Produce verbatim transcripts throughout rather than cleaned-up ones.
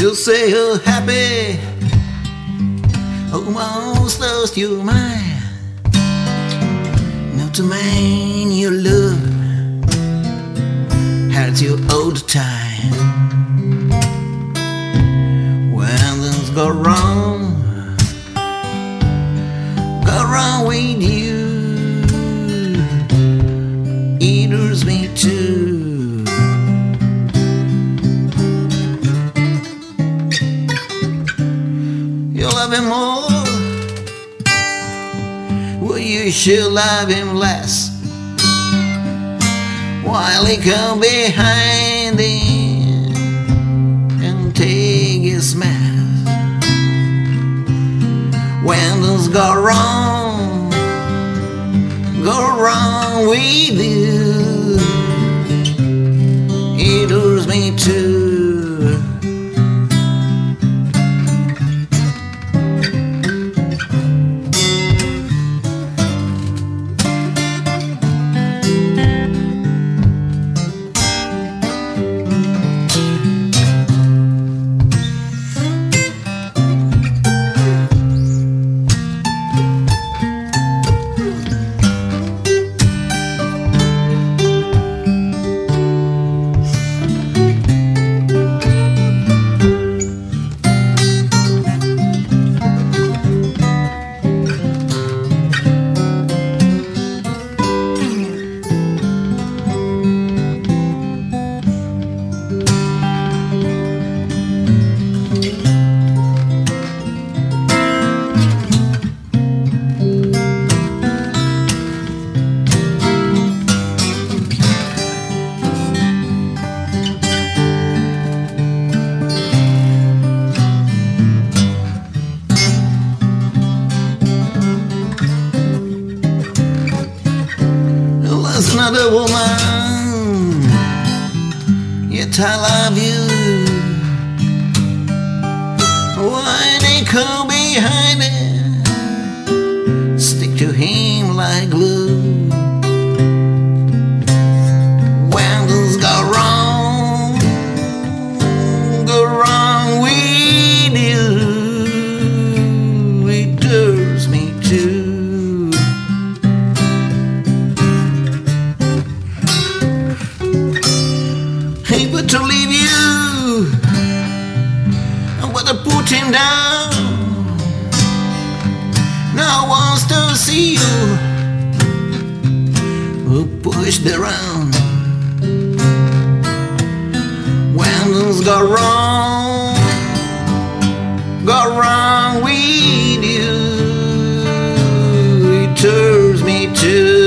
You say you're happy, almost lost your mind. Not the man you love hurts you all the time. When things go wrong, go wrong with you, it hurts me too. You love him more, well you should love him less. While he come behind him and take his mess. When things go wrong, go wrong with you, it hurts me too. There's another woman, yet I love you. Why they come behind it, stick to him like glue. When things go wrong, go wrong with you, it hurts me too. But to leave you, but to put him down. Now wants to see you, who pushed around. When things go wrong, go wrong with you, it hurts me too.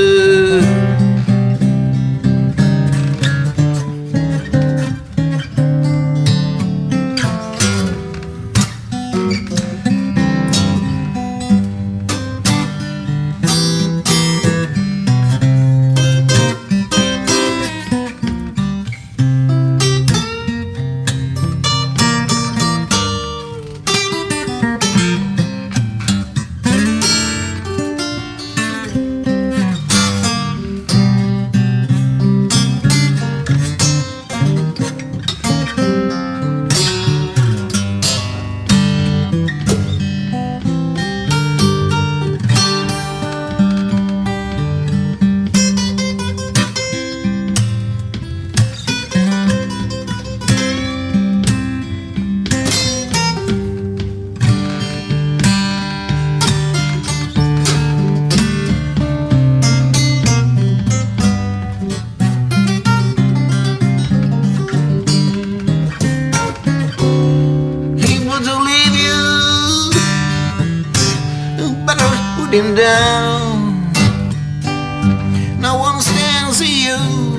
Him down. No one stands to you,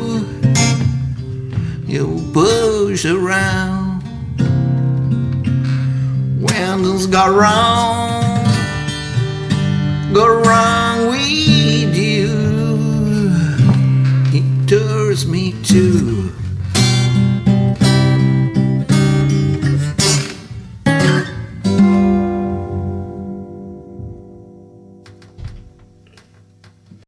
you push around. When things go wrong, go wrong with you, it hurts me too.